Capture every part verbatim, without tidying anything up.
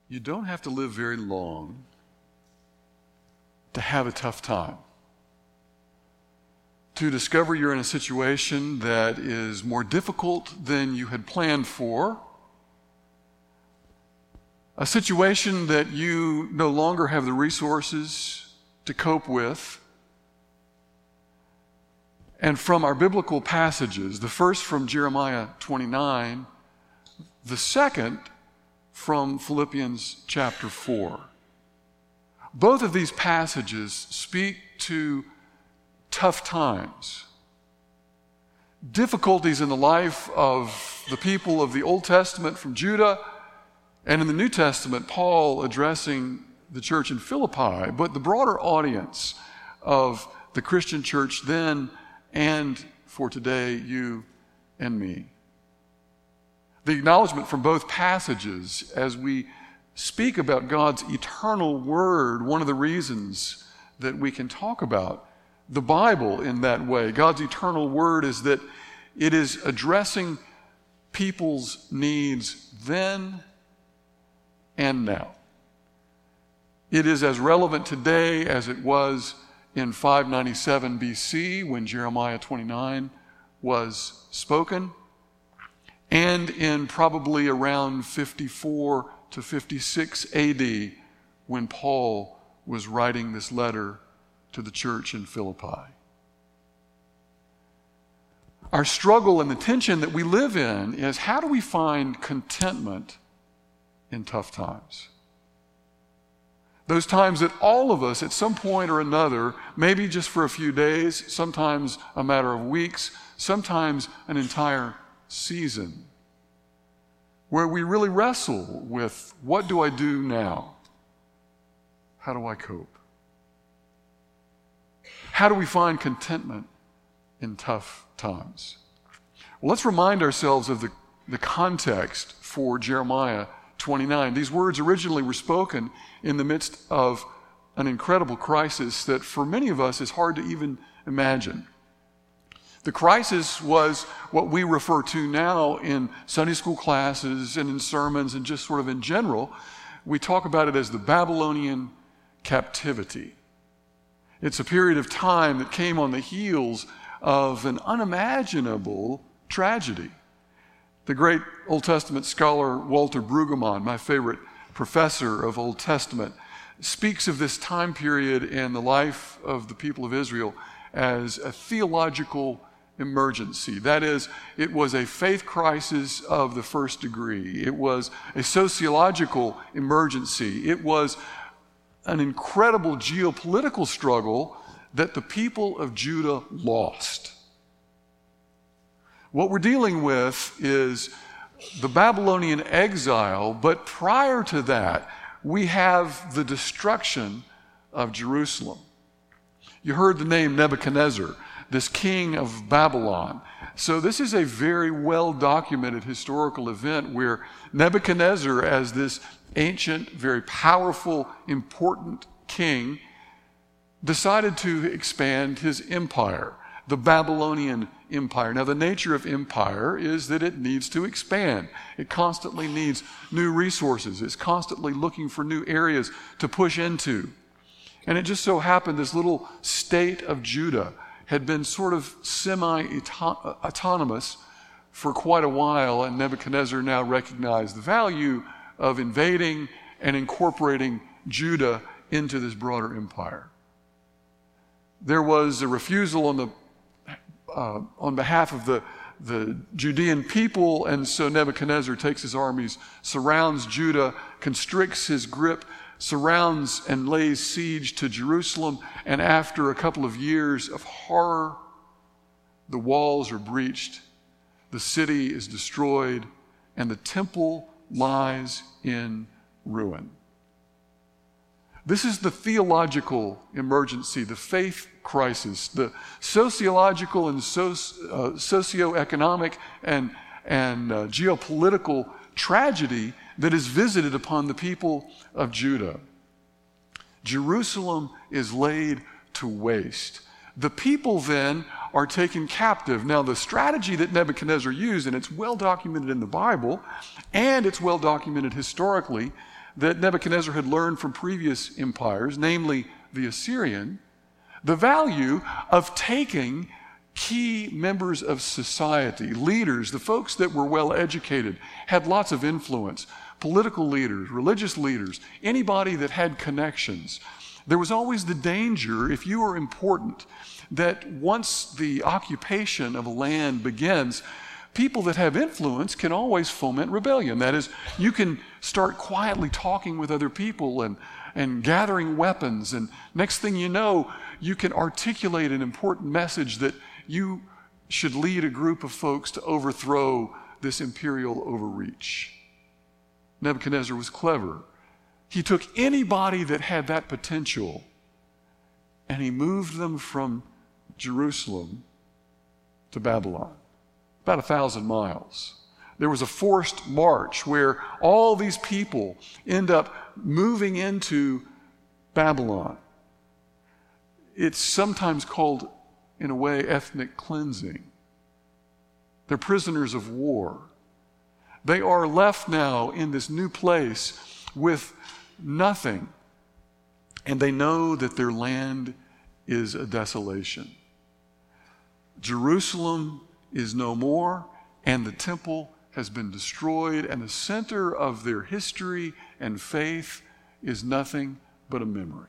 You don't have to live very long to have a tough time, to discover you're in a situation that is more difficult than you had planned for, a situation that you no longer have the resources to cope with. And from our biblical passages, the first from Jeremiah twenty-nine, the second from Philippians chapter four. Both of these passages speak to tough times, difficulties in the life of the people of the Old Testament from Judah, and in the New Testament, Paul addressing the church in Philippi, but the broader audience of the Christian church then and for today, you and me. The acknowledgement from both passages as we speak about God's eternal word, one of the reasons that we can talk about the Bible in that way, God's eternal word, is that it is addressing people's needs then and now. It is as relevant today as it was in five ninety-seven B C when Jeremiah twenty-nine was spoken, and in probably around fifty-four to fifty-six A D when Paul was writing this letter to the church in Philippi. Our struggle and the tension that we live in is, how do we find contentment in tough times? Those times that all of us at some point or another, maybe just for a few days, sometimes a matter of weeks, sometimes an entire season, where we really wrestle with, what do I do now? How do I cope? How do we find contentment in tough times? Well, let's remind ourselves of the, the context for Jeremiah twenty-nine. These words originally were spoken in the midst of an incredible crisis that for many of us is hard to even imagine. The crisis was what we refer to now in Sunday school classes and in sermons and just sort of in general. We talk about it as the Babylonian captivity. It's a period of time that came on the heels of an unimaginable tragedy. The great Old Testament scholar Walter Brueggemann, my favorite professor of Old Testament, speaks of this time period in the life of the people of Israel as a theological emergency. That is, it was a faith crisis of the first degree. It was a sociological emergency. It was an incredible geopolitical struggle that the people of Judah lost. What we're dealing with is the Babylonian exile, but prior to that, we have the destruction of Jerusalem. You heard the name Nebuchadnezzar, this king of Babylon. So this is a very well-documented historical event where Nebuchadnezzar, as this ancient, very powerful, important king, decided to expand his empire, the Babylonian Empire. Now, the nature of empire is that it needs to expand. It constantly needs new resources. It's constantly looking for new areas to push into. And it just so happened this little state of Judah had been sort of semi-autonomous for quite a while, and Nebuchadnezzar now recognized the value of invading and incorporating Judah into this broader empire. There was a refusal on the uh, on behalf of the, the Judean people, and so Nebuchadnezzar takes his armies, surrounds Judah, constricts his grip, surrounds and lays siege to Jerusalem, and after a couple of years of horror, the walls are breached, the city is destroyed, and the temple lies in ruin. This is the theological emergency, the faith crisis, the sociological and soci- uh, socioeconomic and, and uh, geopolitical tragedy that is visited upon the people of Judah. Jerusalem is laid to waste. The people then are taken captive. Now, the strategy that Nebuchadnezzar used, and it's well documented in the Bible, and it's well documented historically, that Nebuchadnezzar had learned from previous empires, namely the Assyrian, the value of taking key members of society, leaders, the folks that were well educated, had lots of influence, political leaders, religious leaders, anybody that had connections. There was always the danger, if you were important, that once the occupation of a land begins, people that have influence can always foment rebellion. That is, you can start quietly talking with other people and, and gathering weapons, and next thing you know, you can articulate an important message that you should lead a group of folks to overthrow this imperial overreach. Nebuchadnezzar was clever. He took anybody that had that potential and he moved them from Jerusalem to Babylon, about a thousand miles. There was a forced march where all these people end up moving into Babylon. It's sometimes called, in a way, ethnic cleansing. They're prisoners of war. They are left now in this new place with nothing, and they know that their land is a desolation. Jerusalem is no more, and the temple has been destroyed, and the center of their history and faith is nothing but a memory.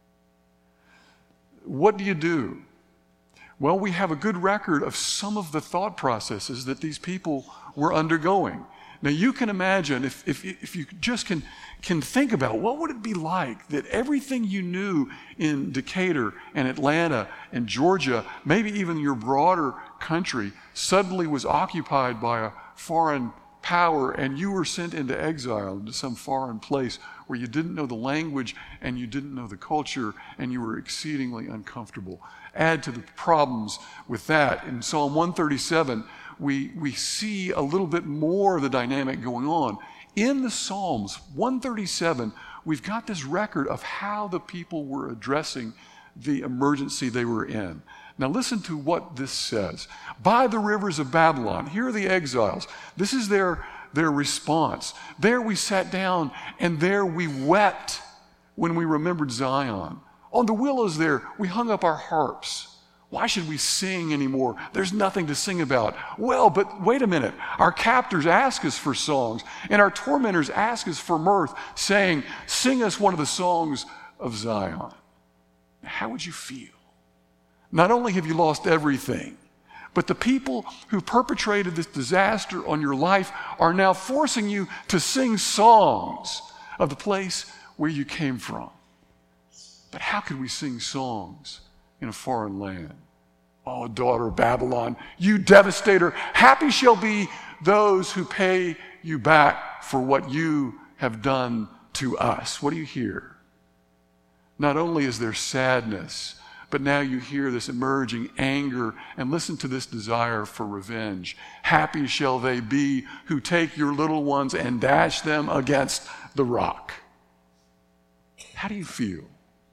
What do you do? Well, we have a good record of some of the thought processes that these people were undergoing. Now, you can imagine, if, if, if you just can, can think about what would it be like that everything you knew in Decatur and Atlanta and Georgia, maybe even your broader country, suddenly was occupied by a foreign power and you were sent into exile into some foreign place where you didn't know the language and you didn't know the culture and you were exceedingly uncomfortable. Add to the problems with that. In Psalm one thirty-seven, we, we see a little bit more of the dynamic going on. In the Psalms, one thirty-seven, we've got this record of how the people were addressing the emergency they were in. Now listen to what this says. By the rivers of Babylon, here are the exiles. This is their, their response. There we sat down and there we wept when we remembered Zion. On the willows there, we hung up our harps. Why should we sing anymore? There's nothing to sing about. Well, but wait a minute. Our captors ask us for songs, and our tormentors ask us for mirth, saying, sing us one of the songs of Zion. How would you feel? Not only have you lost everything, but the people who perpetrated this disaster on your life are now forcing you to sing songs of the place where you came from. But how could we sing songs in a foreign land? Oh, daughter of Babylon, you devastator, happy shall be those who pay you back for what you have done to us. What do you hear? Not only is there sadness, but now you hear this emerging anger, and listen to this desire for revenge. Happy shall they be who take your little ones and dash them against the rock. How do you feel?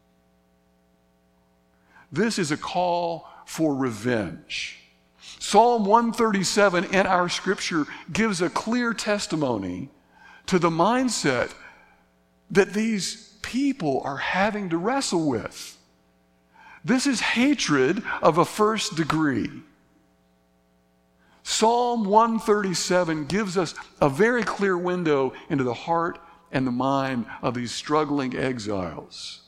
This is a call for revenge. Psalm one thirty-seven in our scripture gives a clear testimony to the mindset that these people are having to wrestle with. This is hatred of a first degree. Psalm one thirty-seven gives us a very clear window into the heart and the mind of these struggling exiles.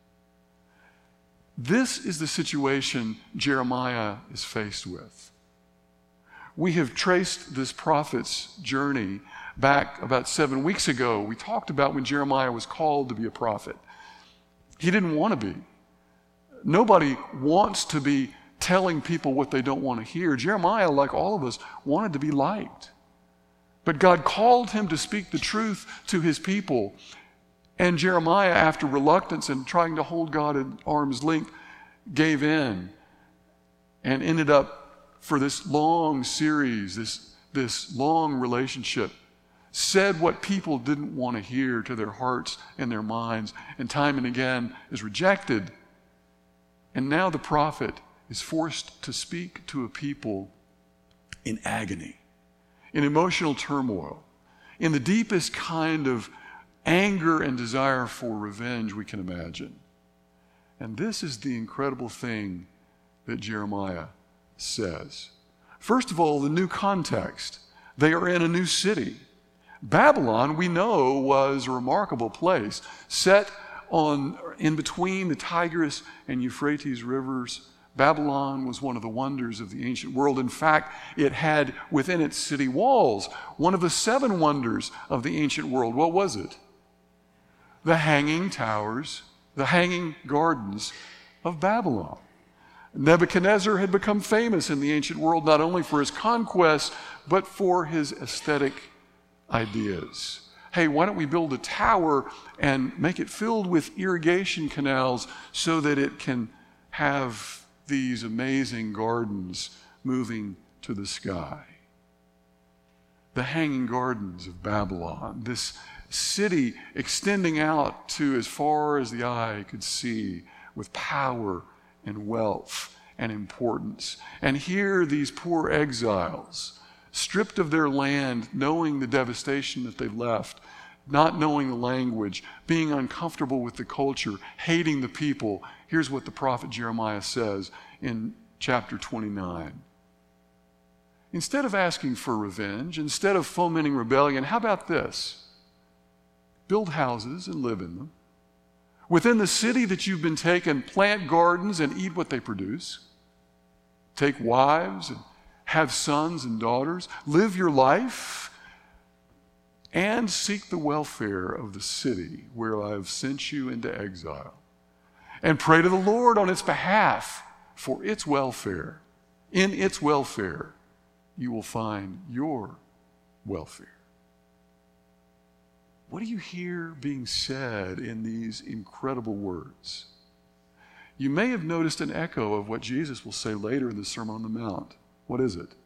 This is the situation Jeremiah is faced with. We have traced this prophet's journey back about seven weeks ago. We talked about when Jeremiah was called to be a prophet. He didn't want to be. Nobody wants to be telling people what they don't want to hear. Jeremiah, like all of us, wanted to be liked. But God called him to speak the truth to his people. And Jeremiah, after reluctance and trying to hold God at arm's length, gave in and ended up, for this long series, this, this long relationship, said what people didn't want to hear to their hearts and their minds, and time and again is rejected. And now the prophet is forced to speak to a people in agony, in emotional turmoil, in the deepest kind of anger and desire for revenge we can imagine. And this is the incredible thing that Jeremiah says. First of all, the new context. They are in a new city. Babylon, we know, was a remarkable place, set on in between the Tigris and Euphrates rivers. Babylon was one of the wonders of the ancient world. In fact, it had within its city walls one of the seven wonders of the ancient world. What was it? The hanging towers, the hanging gardens of Babylon. Nebuchadnezzar had become famous in the ancient world not only for his conquests, but for his aesthetic ideas. Hey, why don't we build a tower and make it filled with irrigation canals so that it can have these amazing gardens moving to the sky? The hanging gardens of Babylon, this city extending out to as far as the eye could see with power and wealth and importance. And here these poor exiles, stripped of their land, knowing the devastation that they left, not knowing the language, being uncomfortable with the culture, hating the people. Here's what the prophet Jeremiah says in chapter twenty-nine. Instead of asking for revenge, instead of fomenting rebellion, how about this? Build houses and live in them. Within the city that you've been taken, plant gardens and eat what they produce. Take wives and have sons and daughters. Live your life and seek the welfare of the city where I have sent you into exile. And pray to the Lord on its behalf for its welfare. In its welfare, you will find your welfare. What do you hear being said in these incredible words? You may have noticed an echo of what Jesus will say later in the Sermon on the Mount. What is it?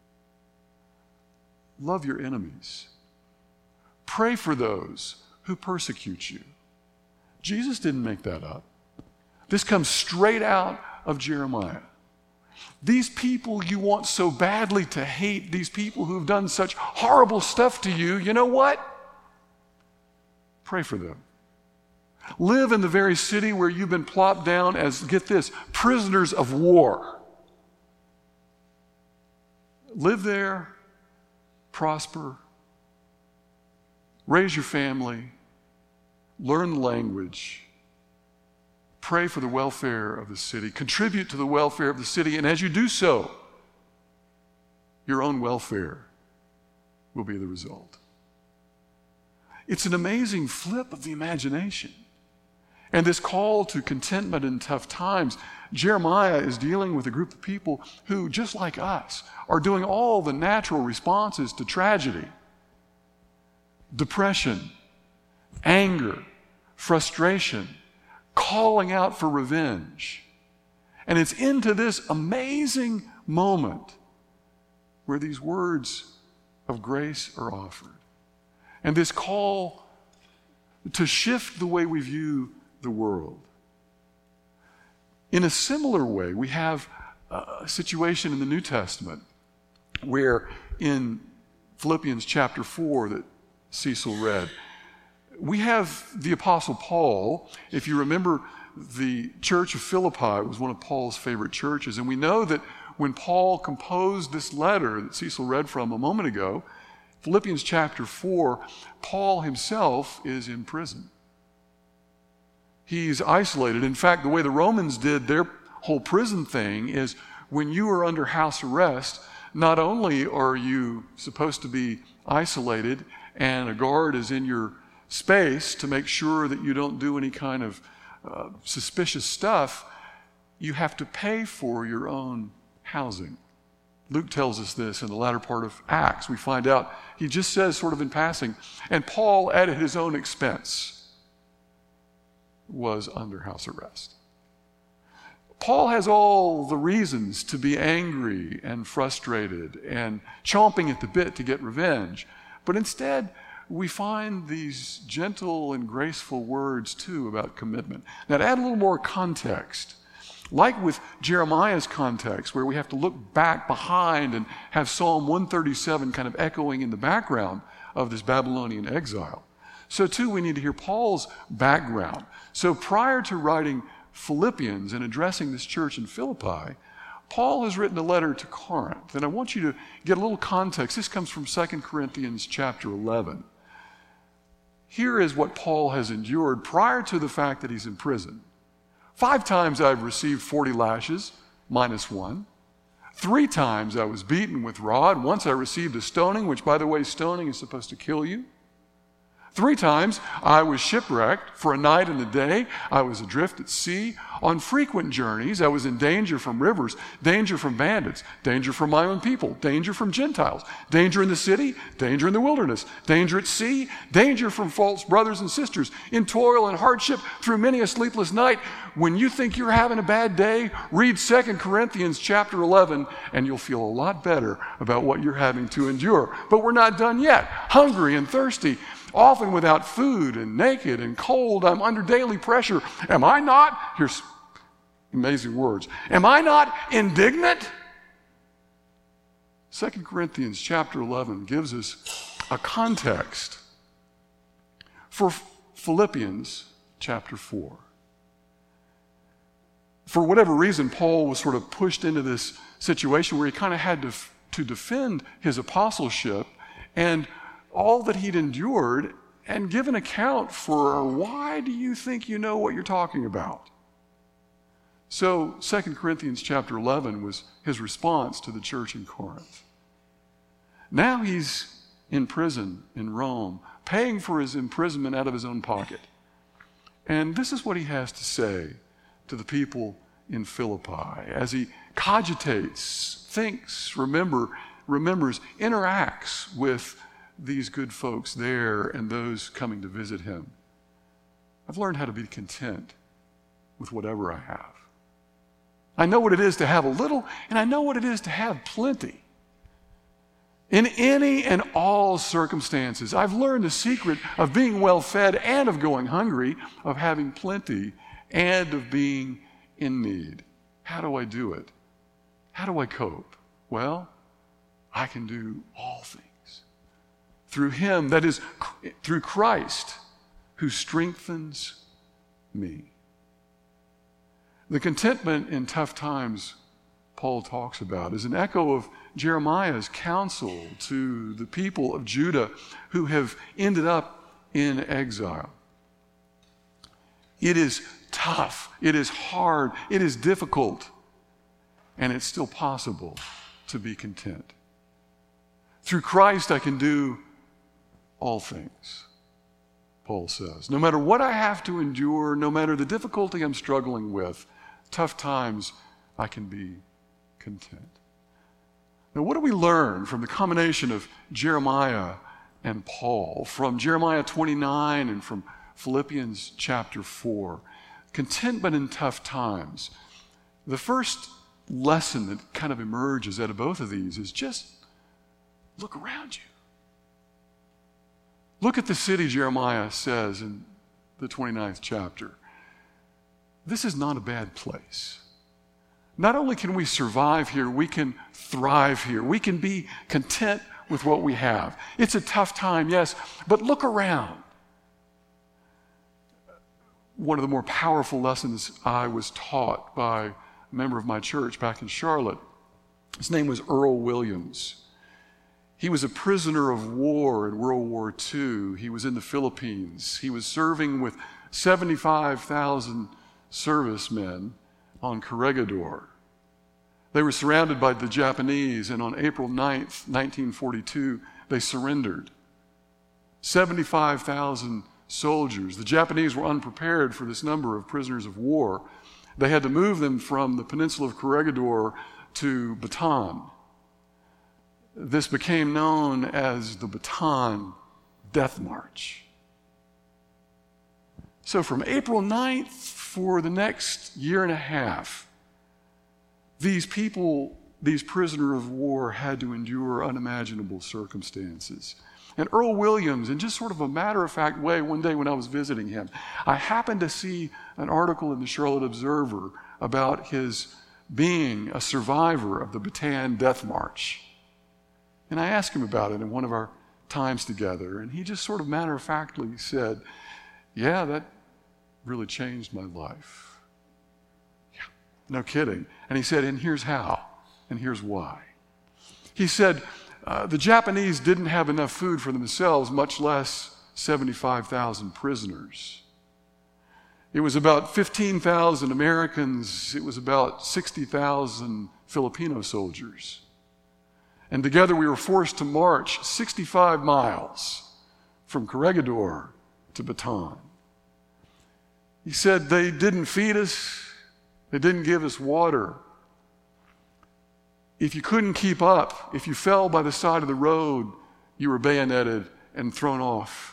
Love your enemies. Pray for those who persecute you. Jesus didn't make that up. This comes straight out of Jeremiah. These people you want so badly to hate, these people who've done such horrible stuff to you, you know what? Pray for them. Live in the very city where you've been plopped down as, get this, prisoners of war. Live there, prosper, raise your family, learn the language, pray for the welfare of the city, contribute to the welfare of the city, and as you do so, your own welfare will be the result. It's an amazing flip of the imagination. And this call to contentment in tough times, Jeremiah is dealing with a group of people who, just like us, are doing all the natural responses to tragedy. Depression, anger, frustration, calling out for revenge. And it's into this amazing moment where these words of grace are offered. And this call to shift the way we view the world. In a similar way, we have a situation in the New Testament where in Philippians chapter four that Cecil read, we have the Apostle Paul. If you remember, the church of Philippi was one of Paul's favorite churches. And we know that when Paul composed this letter that Cecil read from a moment ago, Philippians chapter four, Paul himself is in prison. He's isolated. In fact, the way the Romans did their whole prison thing is when you are under house arrest, not only are you supposed to be isolated and a guard is in your space to make sure that you don't do any kind of uh, suspicious stuff, you have to pay for your own housing. Luke tells us this in the latter part of Acts. We find out, he just says sort of in passing, and Paul at his own expense was under house arrest. Paul has all the reasons to be angry and frustrated and chomping at the bit to get revenge. But instead, we find these gentle and graceful words too about commitment. Now, to add a little more context, like with Jeremiah's context, where we have to look back behind and have Psalm one thirty-seven kind of echoing in the background of this Babylonian exile, so too we need to hear Paul's background. So prior to writing Philippians and addressing this church in Philippi, Paul has written a letter to Corinth, and I want you to get a little context. This comes from Second Corinthians chapter eleven. Here is what Paul has endured prior to the fact that he's in prison. Five times I've received forty lashes, minus one. Three times I was beaten with rod. Once I received a stoning, which, by the way, stoning is supposed to kill you. Three times I was shipwrecked for a night and a day. I was adrift at sea. On frequent journeys, I was in danger from rivers, danger from bandits, danger from my own people, danger from Gentiles, danger in the city, danger in the wilderness, danger at sea, danger from false brothers and sisters, in toil and hardship through many a sleepless night. When you think you're having a bad day, read Second Corinthians chapter eleven, and you'll feel a lot better about what you're having to endure. But we're not done yet. Hungry and thirsty, often without food and naked and cold, I'm under daily pressure. Am I not, here's amazing words, am I not indignant? Second Corinthians chapter eleven gives us a context for Philippians chapter four. For whatever reason, Paul was sort of pushed into this situation where he kind of had to, to defend his apostleship and all that he'd endured and give an account for why do you think you know what you're talking about? So Second Corinthians chapter eleven was his response to the church in Corinth. Now he's in prison in Rome, paying for his imprisonment out of his own pocket. And this is what he has to say to the people in Philippi as he cogitates, thinks, remember, remembers, interacts with these good folks there and those coming to visit him. I've learned how to be content with whatever I have. I know what it is to have a little, and I know what it is to have plenty. In any and all circumstances, I've learned the secret of being well fed and of going hungry, of having plenty and of being in need. How do I do it? How do I cope? Well, I can do all things through him, that is, through Christ, who strengthens me. The contentment in tough times Paul talks about is an echo of Jeremiah's counsel to the people of Judah who have ended up in exile. It is tough, it is hard, it is difficult, and it's still possible to be content. Through Christ I can do all things, Paul says. No matter what I have to endure, no matter the difficulty I'm struggling with, tough times, I can be content. Now, what do we learn from the combination of Jeremiah and Paul, from Jeremiah twenty-nine and from Philippians chapter four? Contentment in tough times. The first lesson that kind of emerges out of both of these is just look around you. Look at the city, Jeremiah says in the twenty-ninth chapter. This is not a bad place. Not only can we survive here, we can thrive here. We can be content with what we have. It's a tough time, yes, but look around. One of the more powerful lessons I was taught by a member of my church back in Charlotte, his name was Earl Williams. He was a prisoner of war in World War Two. He was in the Philippines. He was serving with seventy-five thousand servicemen on Corregidor. They were surrounded by the Japanese, and on April ninth, nineteen forty-two, they surrendered. seventy-five thousand soldiers. The Japanese were unprepared for this number of prisoners of war. They had to move them from the peninsula of Corregidor to Bataan. This became known as the Bataan Death March. So from April ninth for the next year and a half, these people, these prisoners of war, had to endure unimaginable circumstances. And Earl Williams, in just sort of a matter-of-fact way, one day when I was visiting him, I happened to see an article in the Charlotte Observer about his being a survivor of the Bataan Death March. And I asked him about it in one of our times together, and he just sort of matter-of-factly said, yeah, that really changed my life. Yeah, no kidding. And he said, and here's how, and here's why. He said, uh, the Japanese didn't have enough food for themselves, much less seventy-five thousand prisoners. It was about fifteen thousand Americans. It was about sixty thousand Filipino soldiers. And together we were forced to march sixty-five miles from Corregidor to Bataan. He said they didn't feed us. They didn't give us water. If you couldn't keep up, if you fell by the side of the road, you were bayoneted and thrown off.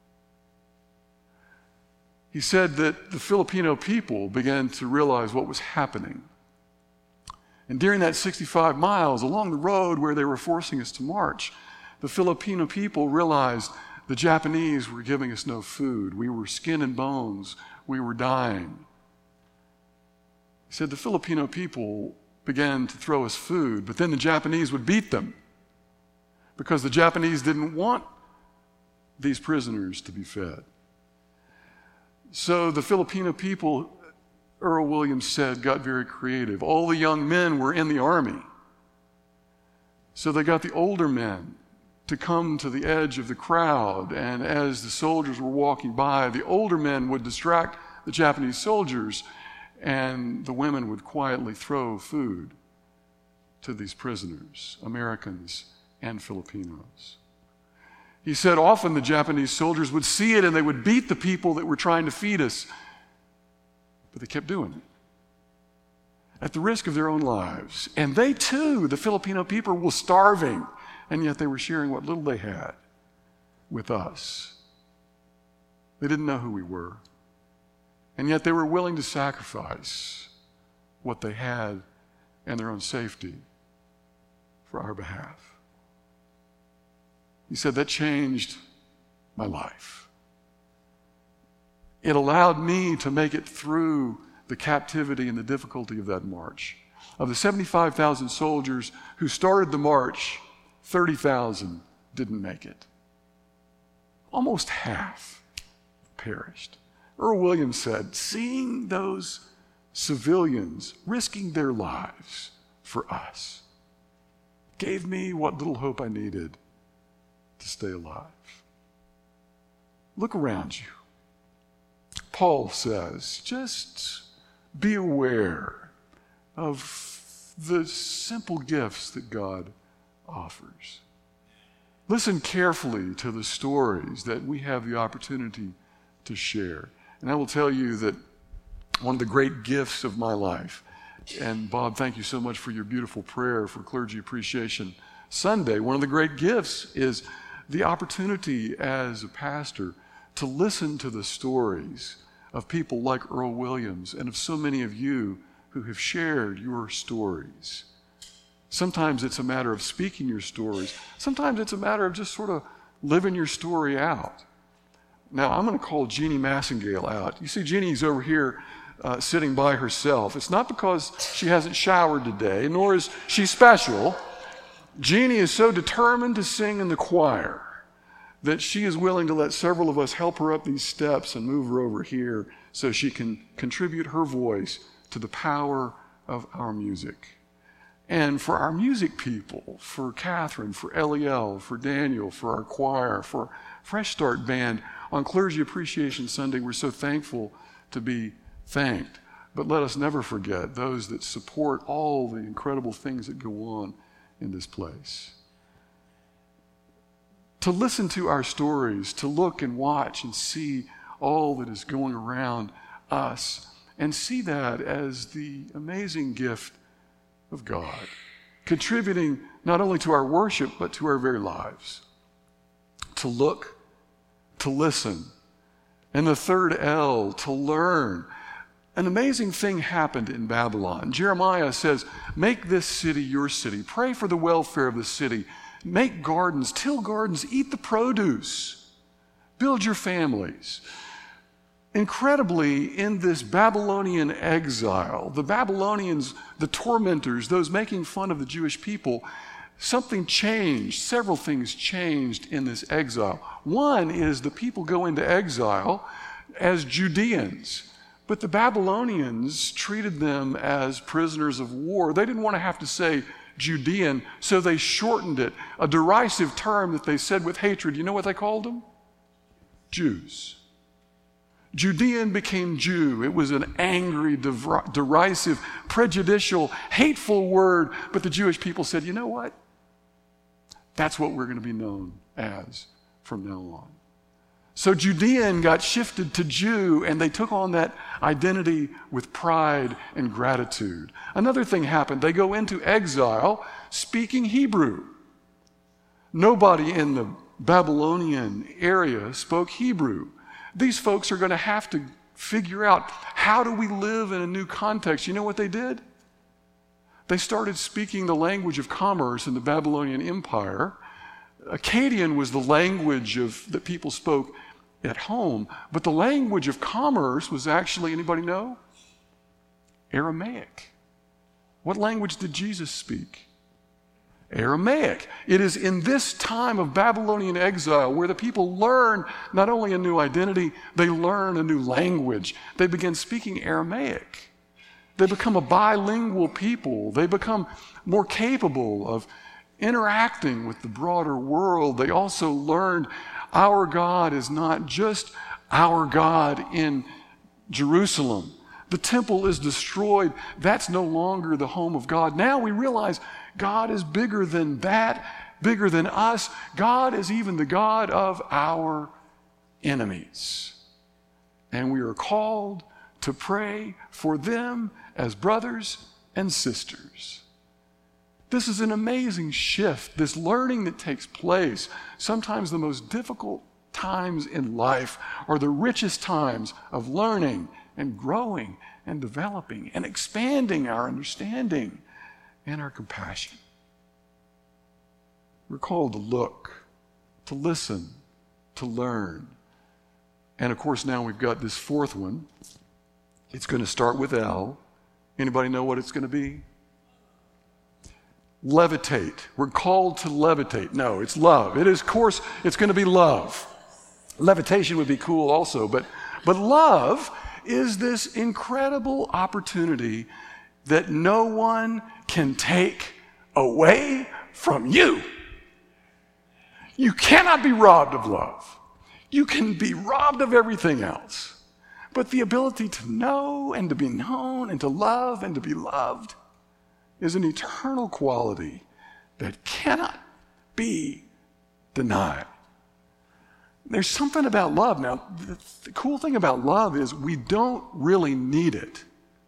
He said that the Filipino people began to realize what was happening. And during that sixty-five miles along the road where they were forcing us to march, the Filipino people realized the Japanese were giving us no food. We were skin and bones. We were dying. He said the Filipino people began to throw us food, but then the Japanese would beat them because the Japanese didn't want these prisoners to be fed. So the Filipino people, Earl Williams said, got very creative. All the young men were in the army. So they got the older men to come to the edge of the crowd, and as the soldiers were walking by, the older men would distract the Japanese soldiers, and the women would quietly throw food to these prisoners, Americans and Filipinos. He said often the Japanese soldiers would see it and they would beat the people that were trying to feed us, but they kept doing it at the risk of their own lives. And they too, the Filipino people, were starving, and yet they were sharing what little they had with us. They didn't know who we were, and yet they were willing to sacrifice what they had and their own safety for our behalf. He said that changed my life. It allowed me to make it through the captivity and the difficulty of that march. Of the seventy-five thousand soldiers who started the march, thirty thousand didn't make it. Almost half perished. Earl Williams said, seeing those civilians risking their lives for us gave me what little hope I needed to stay alive. Look around you. Paul says, just be aware of the simple gifts that God offers. Listen carefully to the stories that we have the opportunity to share. And I will tell you that one of the great gifts of my life, and Bob, thank you so much for your beautiful prayer for Clergy Appreciation Sunday. One of the great gifts is the opportunity as a pastor to listen to the stories of people like Earl Williams and of so many of you who have shared your stories. Sometimes it's a matter of speaking your stories. Sometimes it's a matter of just sort of living your story out. Now, I'm going to call Jeannie Massengale out. You see, Jeannie's over here uh, sitting by herself. It's not because she hasn't showered today, nor is she special. Jeannie is so determined to sing in the choir that she is willing to let several of us help her up these steps and move her over here so she can contribute her voice to the power of our music. And for our music people, for Catherine, for Eliel, for Daniel, for our choir, for Fresh Start Band, on Clergy Appreciation Sunday, we're so thankful to be thanked. But let us never forget those that support all the incredible things that go on in this place. To listen to our stories, to look and watch and see all that is going around us, and see that as the amazing gift of God, contributing not only to our worship, but to our very lives. To look, to listen, and the third L, to learn. An amazing thing happened in Babylon. Jeremiah says, make this city your city. Pray for the welfare of the city. Make gardens, till gardens, eat the produce. Build your families. Incredibly, in this Babylonian exile, the Babylonians, the tormentors, those making fun of the Jewish people, something changed. Several things changed in this exile. One is the people go into exile as Judeans, but the Babylonians treated them as prisoners of war. They didn't want to have to say Judean, so they shortened it, a derisive term that they said with hatred. You know what they called them? Jews. Judean became Jew. It was an angry, derisive, prejudicial, hateful word, but the Jewish people said, you know what? That's what we're going to be known as from now on. So Judean got shifted to Jew, and they took on that identity with pride and gratitude. Another thing happened. They go into exile speaking Hebrew. Nobody in the Babylonian area spoke Hebrew. These folks are going to have to figure out, how do we live in a new context? You know what they did? They started speaking the language of commerce in the Babylonian Empire. Akkadian was the language of that people spoke at home, but the language of commerce was actually, anybody know? Aramaic. What language did Jesus speak? Aramaic. It is in this time of Babylonian exile where the people learn not only a new identity, they learn a new language. They begin speaking Aramaic. They become a bilingual people. They become more capable of interacting with the broader world. They also learned our God is not just our God in Jerusalem. The temple is destroyed. That's no longer the home of God. Now we realize God is bigger than that, bigger than us. God is even the God of our enemies. And we are called to pray for them as brothers and sisters. This is an amazing shift, this learning that takes place. Sometimes the most difficult times in life are the richest times of learning and growing and developing and expanding our understanding and our compassion. We're called to look, to listen, to learn. And of course, now we've got this fourth one. It's going to start with L. Anybody know what it's going to be? Levitate. We're called to levitate. No, it's love. It is, of course, it's going to be love. Levitation would be cool also, but, but love is this incredible opportunity that no one can take away from you. You cannot be robbed of love. You can be robbed of everything else. But the ability to know and to be known and to love and to be loved is an eternal quality that cannot be denied. There's something about love. Now, the, the cool thing about love is we don't really need it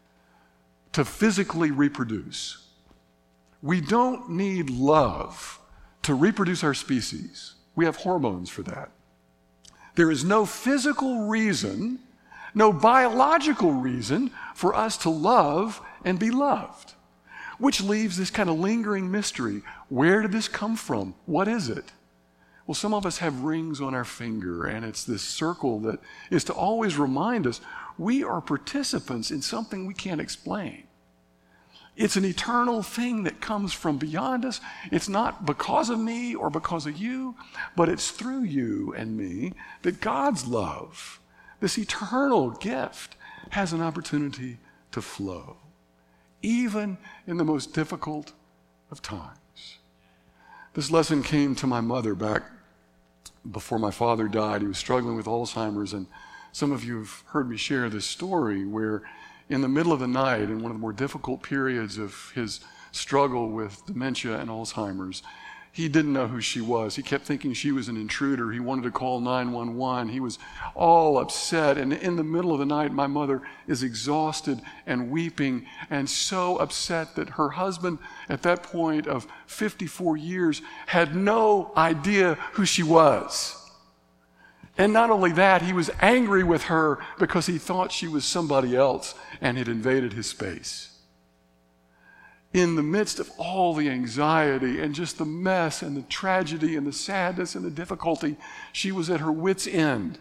to physically reproduce. We don't need love to reproduce our species. We have hormones for that. There is no physical reason, no biological reason for us to love and be loved, which leaves this kind of lingering mystery. Where did this come from? What is it? Well, some of us have rings on our finger, and it's this circle that is to always remind us we are participants in something we can't explain. It's an eternal thing that comes from beyond us. It's not because of me or because of you, but it's through you and me that God's love, this eternal gift, has an opportunity to flow, even in the most difficult of times. This lesson came to my mother back before my father died. He was struggling with Alzheimer's, and some of you have heard me share this story where in the middle of the night, in one of the more difficult periods of his struggle with dementia and Alzheimer's, he didn't know who she was. He kept thinking she was an intruder. He wanted to call nine one one. He was all upset. And in the middle of the night, my mother is exhausted and weeping and so upset that her husband, at that point of fifty-four years, had no idea who she was. And not only that, he was angry with her because he thought she was somebody else and had invaded his space. In the midst of all the anxiety and just the mess and the tragedy and the sadness and the difficulty, she was at her wit's end.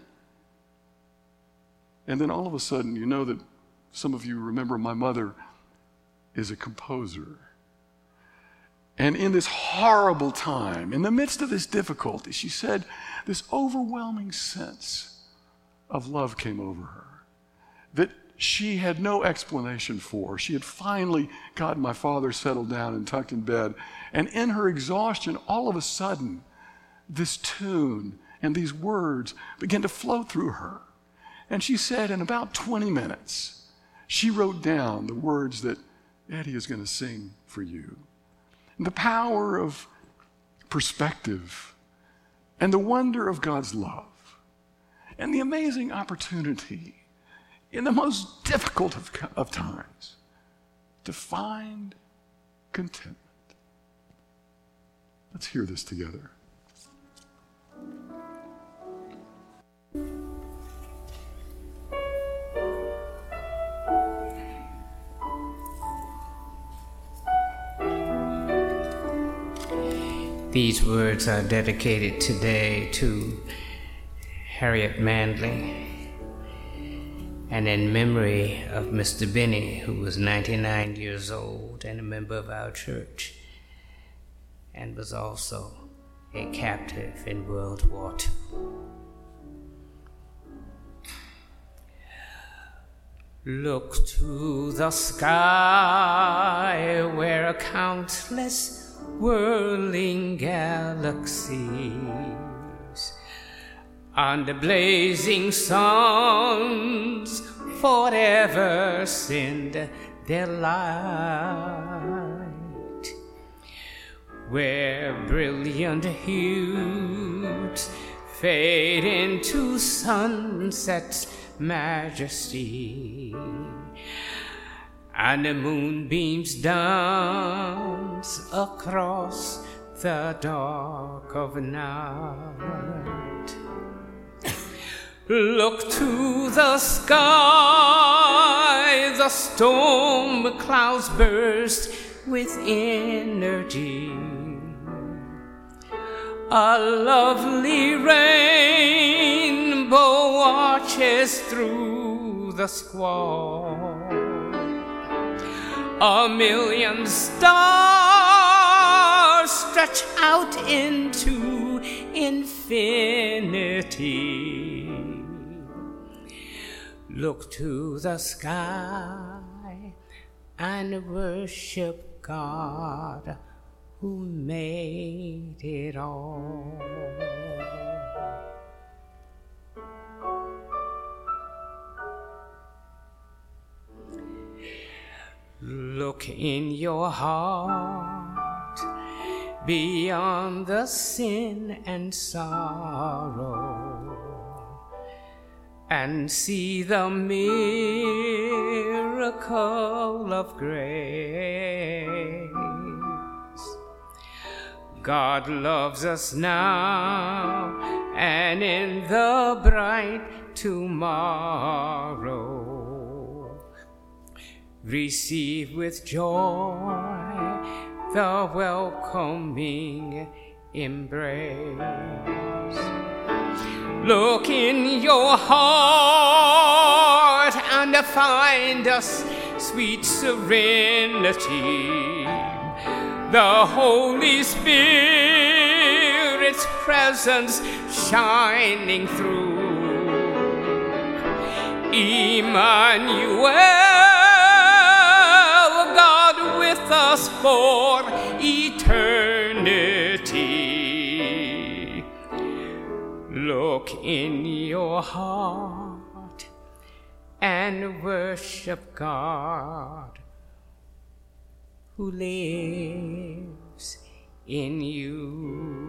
And then all of a sudden, you know that some of you remember my mother is a composer. And in this horrible time, in the midst of this difficulty, she said this overwhelming sense of love came over her that she had no explanation for. She had finally gotten my father settled down and tucked in bed. And in her exhaustion, all of a sudden, this tune and these words began to flow through her. And she said in about twenty minutes, she wrote down the words that Eddie is going to sing for you. And the power of perspective and the wonder of God's love and the amazing opportunity in the most difficult of, of times to find contentment. Let's hear this together. These words are dedicated today to Harriet Mandley and in memory of Mister Benny, who was ninety-nine years old and a member of our church and was also a captive in World War Two. Look to the sky where countless whirling galaxies and the blazing suns forever send their light, where brilliant hues fade into sunset's majesty, and the moonbeams dance across the dark of night. Look to the sky, the storm clouds burst with energy. A lovely rainbow arches through the squall. A million stars stretch out into infinity. Look to the sky and worship God who made it all. Look in your heart beyond the sin and sorrow and see the miracle of grace. God loves us now and in the bright tomorrow. Receive with joy the welcoming embrace. Look in your heart and find us sweet serenity. The Holy Spirit's presence shining through. Emmanuel, us for eternity. Look in your heart and worship God who lives in you.